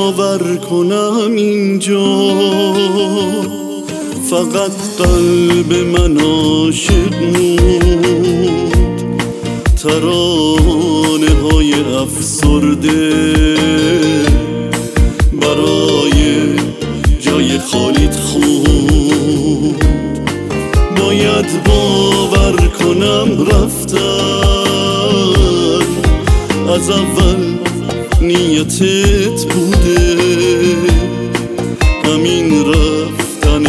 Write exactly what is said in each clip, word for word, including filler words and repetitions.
باور کنم اینجا فقط قلب من عاشق موند، ترانه های افسرده برای جای خالیت خوند. باید باور کنم رفتن از اول نیتت بوده، همین رفتن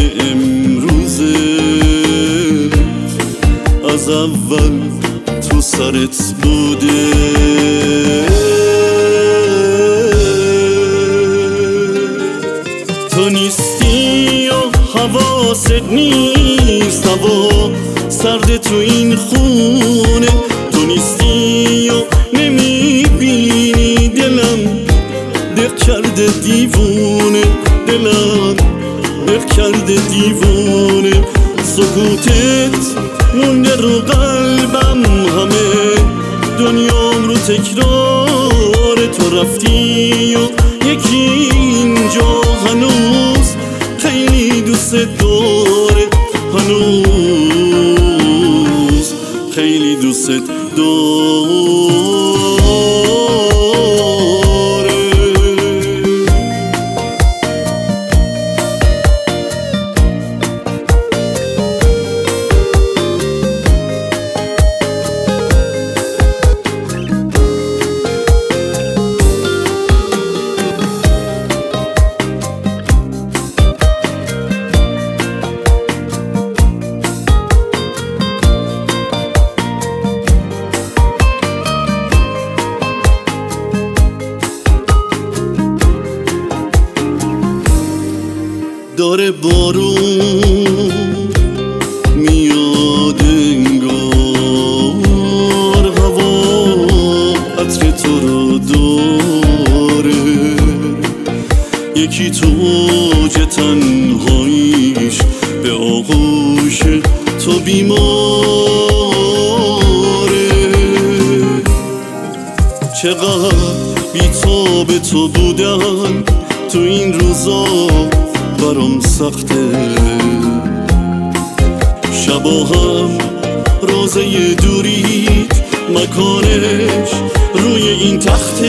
امروزت از اول تو سرت بوده. تو نیستی و حواست نیست، هوا سرد تو این خونه. تو نیستی و نمیبینی دلم دق کرده دیوونه، دلم دق کرده دیوونه. سکوتت مونده رو قلبم، همه دنیام رو تکرار. تو رفتی و یکی اینجا هنوز خیلی دوست داره، هنوز خیلی دوست داره. داره بارون میاد انگار، هوا عطر تو رو داره. یکی تو اوج تنهاییش به آغوش تو بیماره. چقدر بی تو به تو بودن تو این روزا برام سخته. شبا هم روزه دوریت مکانش روی این تخته.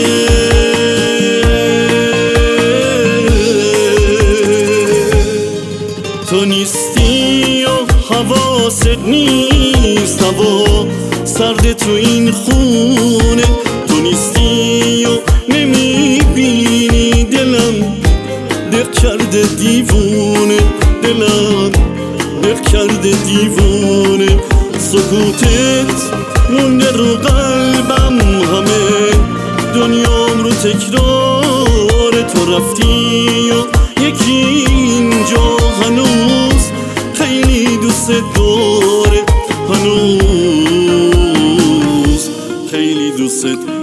تو نیستی و حواست نیست، هوا سرد تو این خونه. تو نیستی و نمیبینی دلم دق کرده دیوونه، دلم دق کرده دیوونه. سکوتت مونده رو قلبم، همه دنیام رو تکرار. تو رفتی و یکی اینجا هنوز خیلی دوست داره، هنوز خیلی دوست